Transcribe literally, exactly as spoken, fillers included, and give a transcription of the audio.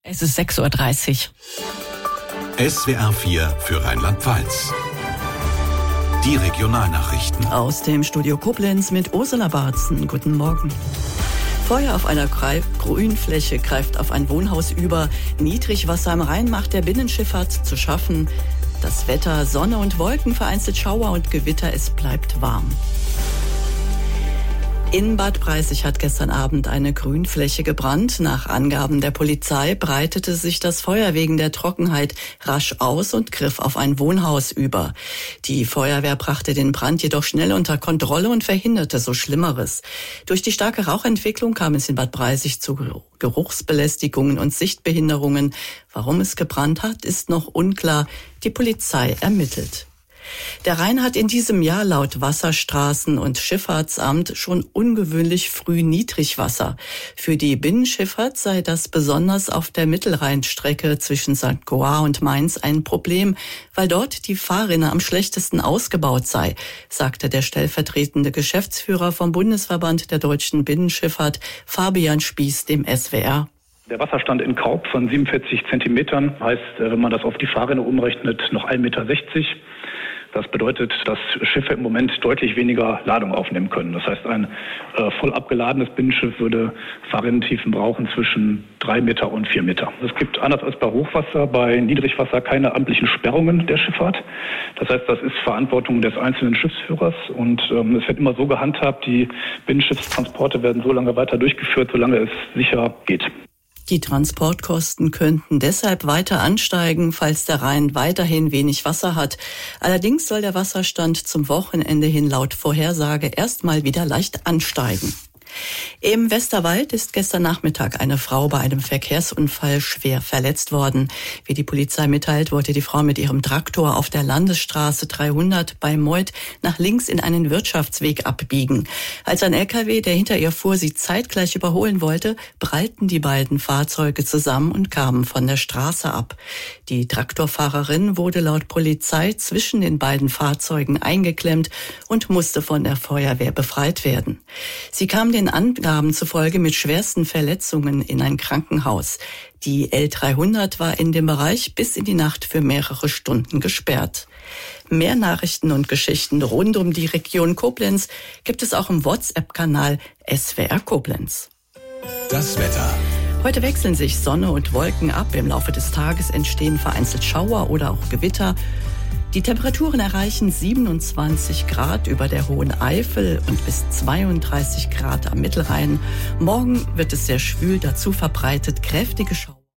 Es ist sechs Uhr dreißig. S W R vier für Rheinland-Pfalz. Die Regionalnachrichten. Aus dem Studio Koblenz mit Ursula Barzen. Guten Morgen. Feuer auf einer Grünfläche greift auf ein Wohnhaus über. Niedrigwasser am Rhein macht der Binnenschifffahrt zu schaffen. Das Wetter, Sonne und Wolken, vereinzelt Schauer und Gewitter, es bleibt warm. In Bad Breisig hat gestern Abend eine Grünfläche gebrannt. Nach Angaben der Polizei breitete sich das Feuer wegen der Trockenheit rasch aus und griff auf ein Wohnhaus über. Die Feuerwehr brachte den Brand jedoch schnell unter Kontrolle und verhinderte so Schlimmeres. Durch die starke Rauchentwicklung kam es in Bad Breisig zu Geruchsbelästigungen und Sichtbehinderungen. Warum es gebrannt hat, ist noch unklar. Die Polizei ermittelt. Der Rhein hat in diesem Jahr laut Wasserstraßen- und Schifffahrtsamt schon ungewöhnlich früh Niedrigwasser. Für die Binnenschifffahrt sei das besonders auf der Mittelrheinstrecke zwischen Sankt Goar und Mainz ein Problem, weil dort die Fahrrinne am schlechtesten ausgebaut sei, sagte der stellvertretende Geschäftsführer vom Bundesverband der deutschen Binnenschifffahrt, Fabian Spieß, dem S W R. Der Wasserstand in Kaub von siebenundvierzig Zentimetern heißt, wenn man das auf die Fahrrinne umrechnet, noch ein Meter sechzig. Das bedeutet, dass Schiffe im Moment deutlich weniger Ladung aufnehmen können. Das heißt, ein äh, voll abgeladenes Binnenschiff würde Fahrrinnentiefen brauchen zwischen drei Meter und vier Meter. Es gibt, anders als bei Hochwasser, bei Niedrigwasser keine amtlichen Sperrungen der Schifffahrt. Das heißt, das ist Verantwortung des einzelnen Schiffsführers und ähm, es wird immer so gehandhabt, die Binnenschiffstransporte werden so lange weiter durchgeführt, solange es sicher geht. Die Transportkosten könnten deshalb weiter ansteigen, falls der Rhein weiterhin wenig Wasser hat. Allerdings soll der Wasserstand zum Wochenende hin laut Vorhersage erstmal wieder leicht ansteigen. Im Westerwald ist gestern Nachmittag eine Frau bei einem Verkehrsunfall schwer verletzt worden. Wie die Polizei mitteilt, wollte die Frau mit ihrem Traktor auf der Landesstraße dreihundert bei Meuth nach links in einen Wirtschaftsweg abbiegen. Als ein L K W, der hinter ihr fuhr, sie zeitgleich überholen wollte, prallten die beiden Fahrzeuge zusammen und kamen von der Straße ab. Die Traktorfahrerin wurde laut Polizei zwischen den beiden Fahrzeugen eingeklemmt und musste von der Feuerwehr befreit werden. Sie kam den Angaben zufolge mit schwersten Verletzungen in ein Krankenhaus. Die L dreihundert war in dem Bereich bis in die Nacht für mehrere Stunden gesperrt. Mehr Nachrichten und Geschichten rund um die Region Koblenz gibt es auch im WhatsApp-Kanal S W R Koblenz. Das Wetter. Heute wechseln sich Sonne und Wolken ab. Im Laufe des Tages entstehen vereinzelt Schauer oder auch Gewitter. Die Temperaturen erreichen siebenundzwanzig Grad über der Hohen Eifel und bis zweiunddreißig Grad am Mittelrhein. Morgen wird es sehr schwül, dazu verbreitet kräftige Schauer.